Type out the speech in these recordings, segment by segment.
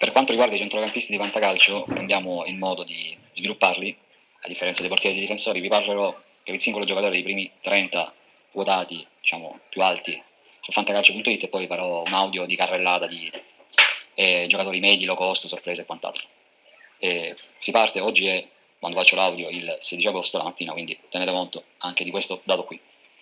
Per quanto riguarda i centrocampisti di Fantacalcio, cambiamo il modo di svilupparli, a differenza dei portieri e dei difensori. Vi parlerò per il singolo giocatore dei primi 30 votati, diciamo, più alti su fantacalcio.it, e poi farò un audio di carrellata di giocatori medi, low cost, sorprese e quant'altro. Si parte, oggi è, quando faccio l'audio, il 16 agosto, la mattina, quindi tenete conto anche di questo dato qui.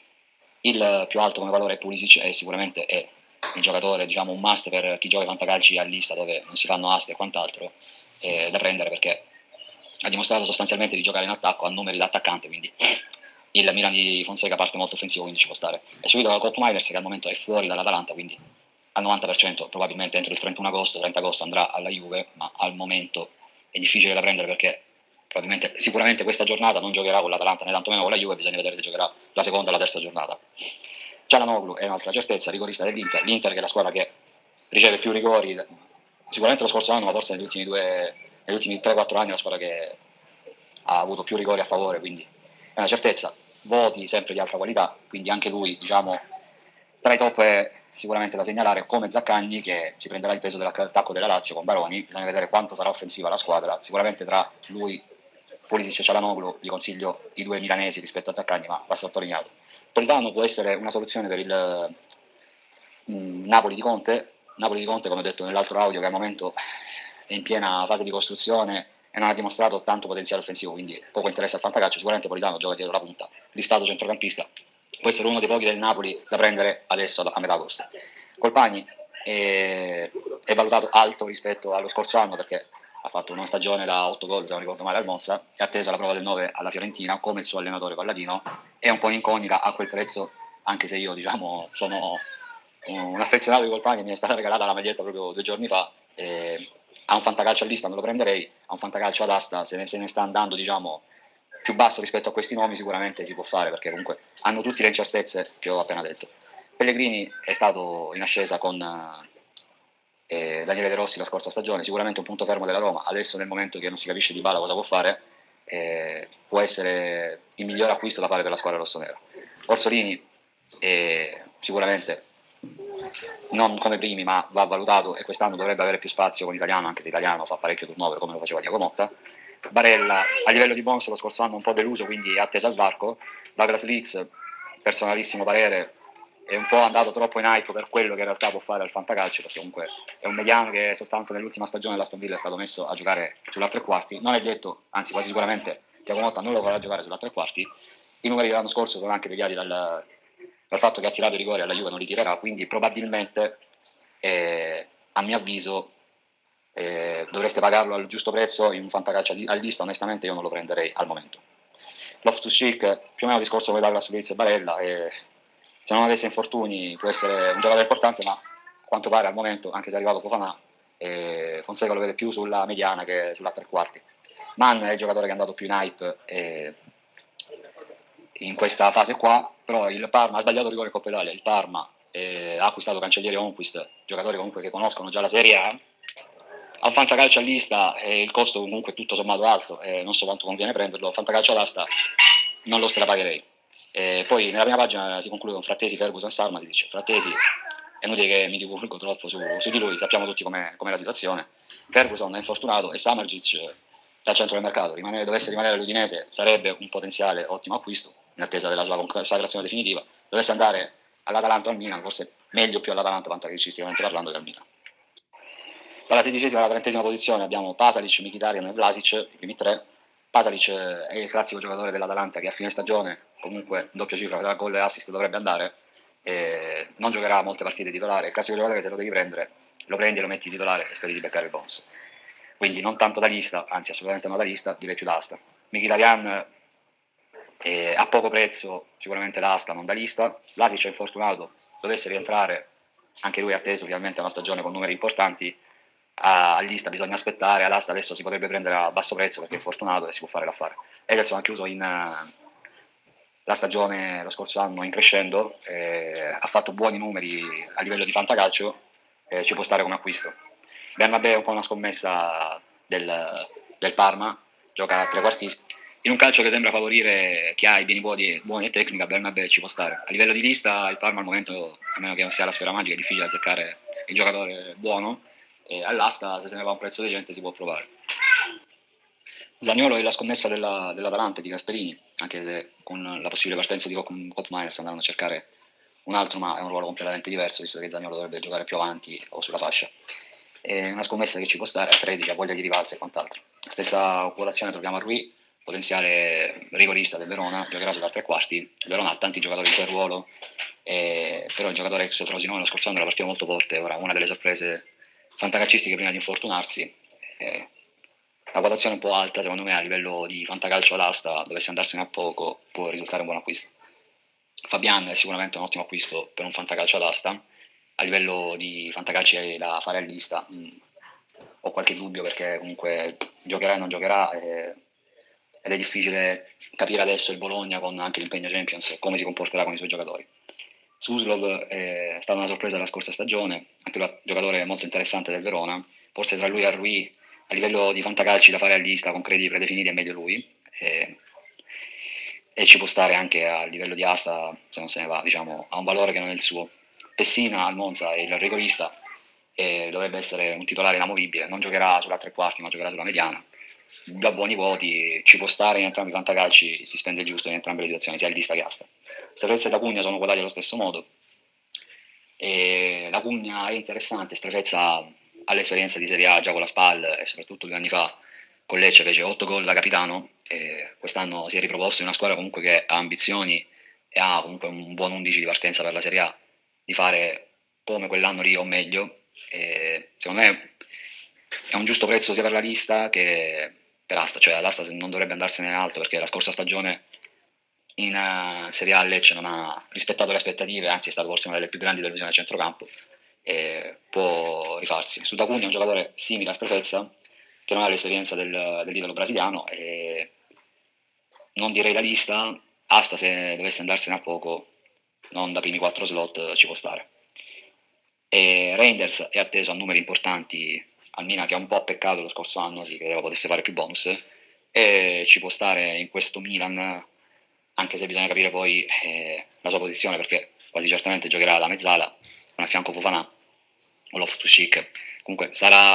Il più alto come valore è Pulisic, e sicuramente è il giocatore, diciamo, un must per chi gioca fantacalci a lista dove non si fanno aste e quant'altro, da prendere, perché ha dimostrato sostanzialmente di giocare in attacco a numeri da attaccante, quindi il Milan di Fonseca parte molto offensivo, quindi ci può stare. È seguito da Cop Miners, che al momento è fuori dall'Atalanta, quindi al 90% probabilmente entro il 31 agosto, 30 agosto andrà alla Juve, ma al momento è difficile da prendere perché probabilmente, sicuramente questa giornata non giocherà con l'Atalanta né tantomeno con la Juve, bisogna vedere se giocherà la seconda o la terza giornata. Cialanoglu è un'altra certezza, rigorista dell'Inter, l'Inter che è la squadra che riceve più rigori, sicuramente lo scorso anno, ma forse negli ultimi 3-4 anni è la squadra che ha avuto più rigori a favore, quindi è una certezza. Voti sempre di alta qualità, quindi anche lui, diciamo, tra i top è sicuramente da segnalare, come Zaccagni, che si prenderà il peso dell'attacco della Lazio con Baroni. Bisogna vedere quanto sarà offensiva la squadra. Sicuramente tra lui, Pulisic e Cialanoglu vi consiglio i due milanesi rispetto a Zaccagni, ma va sottolineato. Politano può essere una soluzione per il Napoli di Conte. Napoli di Conte, come ho detto nell'altro audio, che al momento è in piena fase di costruzione e non ha dimostrato tanto potenziale offensivo, quindi poco interesse al fantacalcio. Sicuramente Politano gioca dietro la punta, listato centrocampista, può essere uno dei pochi del Napoli da prendere adesso a metà agosto. Colpagni è valutato alto rispetto allo scorso anno perché ha fatto una stagione da 8 gol, se non ricordo male, al Monza, è atteso alla prova del 9 alla Fiorentina come il suo allenatore Palladino. È un po' incognita a quel prezzo, anche se io, diciamo, sono un affezionato di Colpagni, mi è stata regalata la maglietta proprio 2 giorni fa. A un fantacalcio a lista non lo prenderei, a un fantacalcio ad asta, se ne sta andando, diciamo, più basso rispetto a questi nomi, sicuramente si può fare, perché comunque hanno tutte le incertezze che ho appena detto. Pellegrini è stato in ascesa con Daniele De Rossi la scorsa stagione, sicuramente un punto fermo della Roma. Adesso, nel momento che non si capisce Dybala cosa può fare, può essere il miglior acquisto da fare per la squadra rossonera. Orsolini sicuramente non come primi, ma va valutato, e quest'anno dovrebbe avere più spazio con Italiano, anche se Italiano fa parecchio turnover come lo faceva Diaco Motta. Barella a livello di bonus lo scorso anno un po' deluso, quindi è atteso al varco. Douglas Leeds, personalissimo parere, è un po' andato troppo in hype per quello che in realtà può fare al fantacalcio, perché comunque è un mediano che soltanto nell'ultima stagione dell'Aston Villa è stato messo a giocare sulla tre quarti. Non è detto, anzi quasi sicuramente Diaco Motta non lo farà giocare sulla tre quarti. I numeri dell'anno scorso sono anche deviati dal fatto che ha tirato i rigori alla Juve, non li tirerà, quindi probabilmente, a mio avviso, dovreste pagarlo al giusto prezzo in un fantacalcio a lista. Onestamente io non lo prenderei al momento. Loftus-Cheek, più o meno discorso come Douglas Luiz e Barella, se non avesse infortuni può essere un giocatore importante, ma a quanto pare al momento, anche se è arrivato Fofana, Fonseca lo vede più sulla mediana che sulla tre quarti. Mann è il giocatore che è andato più in hype in questa fase qua, però il Parma ha sbagliato rigore in Coppa Italia. Il Parma ha acquistato Cancellieri e Onquist, giocatori comunque che conoscono già la Serie A. A un fantacalcio a lista il costo comunque tutto sommato alto, non so quanto conviene prenderlo. Fantacalcio all'asta non lo strapagherei. Poi nella prima pagina si conclude con Frattesi, Ferguson, Sarma. Si dice Frattesi, è inutile che mi divulgo troppo su di lui, sappiamo tutti com'è la situazione. Ferguson è infortunato e Samardzic è al centro del mercato. Dovesse rimanere all'Udinese sarebbe un potenziale ottimo acquisto in attesa della sua consacrazione definitiva. Dovesse andare all'Atalanta o al Milan, forse meglio più all'Atalanta fantacalcisticamente parlando che al Milan. Dalla 16ª alla 30ª posizione abbiamo Pasalic, Mkhitaryan e Vlasic, i primi tre. Pasalic è il classico giocatore dell'Atalanta che a fine stagione, comunque doppia cifra tra gol e assist, dovrebbe andare. Non giocherà molte partite titolare. Il classico giocatore che se lo devi prendere, lo prendi e lo metti titolare e speri di beccare il bonus. Quindi non tanto da lista, anzi assolutamente non da lista, direi più da asta. Mkhitaryan a poco prezzo, sicuramente da asta, non da lista. Vlasic è infortunato, dovesse rientrare, anche lui è atteso finalmente a una stagione con numeri importanti. A lista bisogna aspettare, all'asta adesso si potrebbe prendere a basso prezzo perché è fortunato e si può fare l'affare. Ederson ha chiuso la stagione lo scorso anno in crescendo, ha fatto buoni numeri a livello di fantacalcio, ci può stare come acquisto. Bernabé è un po' una scommessa del Parma, gioca a trequartista. In un calcio che sembra favorire chi ha i beni buoni e tecnica, Bernabé ci può stare. A livello di lista il Parma al momento, a meno che non sia la sfera magica, è difficile azzeccare il giocatore buono. e all'asta se ne va un prezzo decente si può provare. Zaniolo è la scommessa dell'Atalanta di Gasperini, anche se con la possibile partenza di Koopmeiners sta andando a cercare un altro, ma è un ruolo completamente diverso, visto che Zaniolo dovrebbe giocare più avanti o sulla fascia. È una scommessa che ci può stare a 13, ha voglia di rivalsa e quant'altro. Stessa quotazione troviamo a Rui, potenziale rigorista del Verona, giocherà sulla tre quarti. Il Verona ha tanti giocatori in quel ruolo, però il giocatore ex Frosinone lo scorso anno era partito molto forte, ora una delle sorprese fantacalcistiche prima di infortunarsi. La quotazione è un po' alta, secondo me a livello di fantacalcio all'asta, dovesse andarsene a poco, può risultare un buon acquisto. Fabian è sicuramente un ottimo acquisto per un fantacalcio all'asta. A livello di fantacalci da fare all'ista ho qualche dubbio perché comunque giocherà e non giocherà ed è difficile capire adesso il Bologna con anche l'impegno Champions come si comporterà con i suoi giocatori. Suslov è stata una sorpresa la scorsa stagione, anche lui è un giocatore molto interessante del Verona, forse tra lui e Rui a livello di fantacalci da fare all'ista con crediti predefiniti è meglio lui e ci può stare anche a livello di asta se non se ne va, diciamo, ha un valore che non è il suo. Pessina al Monza è il rigorista e dovrebbe essere un titolare inamovibile, non giocherà sulla tre quarti ma giocherà sulla mediana, da buoni voti, ci può stare in entrambi i fantacalci, si spende il giusto in entrambe le situazioni, sia il lista che asta. Strefezza e D'Acugna sono quotati allo stesso modo e D'Acugna è interessante, Strefezza ha l'esperienza di Serie A già con la SPAL e soprattutto 2 anni fa con Lecce fece 8 gol da capitano e quest'anno si è riproposto in una squadra comunque che ha ambizioni e ha comunque un buon 11 di partenza per la Serie A, di fare come quell'anno lì o meglio. E secondo me è un giusto prezzo sia per la lista che per Asta, cioè l'Asta non dovrebbe andarsene in alto perché la scorsa stagione in Serie A Lecce non ha rispettato le aspettative, anzi è stato forse una delle più grandi delusioni al centrocampo e può rifarsi. Sudacugna è un giocatore simile a Strefezza che non ha l'esperienza dell'idolo brasiliano e non direi la lista, Asta se dovesse andarsene a poco, non da primi 4 slot ci può stare. E Reinders è atteso a numeri importanti al Milan che ha un po' peccato lo scorso anno, si credeva potesse fare più bonus e ci può stare in questo Milan anche se bisogna capire poi la sua posizione perché quasi certamente giocherà la mezzala con a fianco Fofana o Loftus-Cheek comunque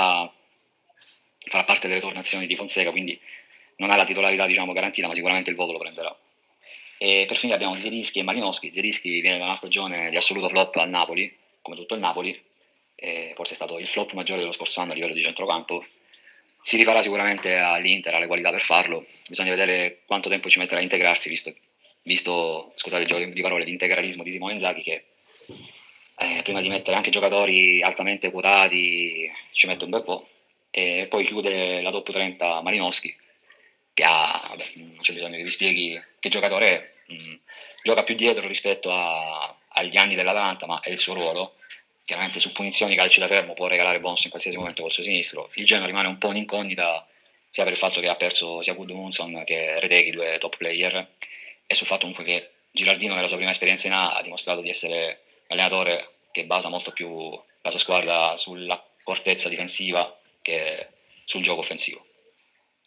farà parte delle tornazioni di Fonseca quindi non ha la titolarità diciamo garantita ma sicuramente il voto lo prenderà. E per finire abbiamo Zielinski e Malinowski. Zielinski viene da una stagione di assoluto flop al Napoli, come tutto il Napoli, forse è stato il flop maggiore dello scorso anno a livello di centrocampo. Si rifarà sicuramente all'Inter, ha le qualità per farlo. Bisogna vedere quanto tempo ci metterà a integrarsi, visto scusate il gioco di parole, l'integralismo di Simone Inzaghi che prima di mettere anche giocatori altamente quotati ci mette un bel po'. E poi chiude la top 30 Malinowski che vabbè, non c'è bisogno che vi spieghi che giocatore è, gioca più dietro rispetto agli anni dell'Atalanta, ma è il suo ruolo. Chiaramente su punizioni, calci da fermo può regalare bonus in qualsiasi momento col suo sinistro. Il Genoa rimane un po' un'incognita sia per il fatto che ha perso sia Gudmundsson che Retegui, 2 top player, e sul fatto comunque che Gilardino nella sua prima esperienza in A ha dimostrato di essere un allenatore che basa molto più la sua squadra sull'accortezza difensiva che sul gioco offensivo.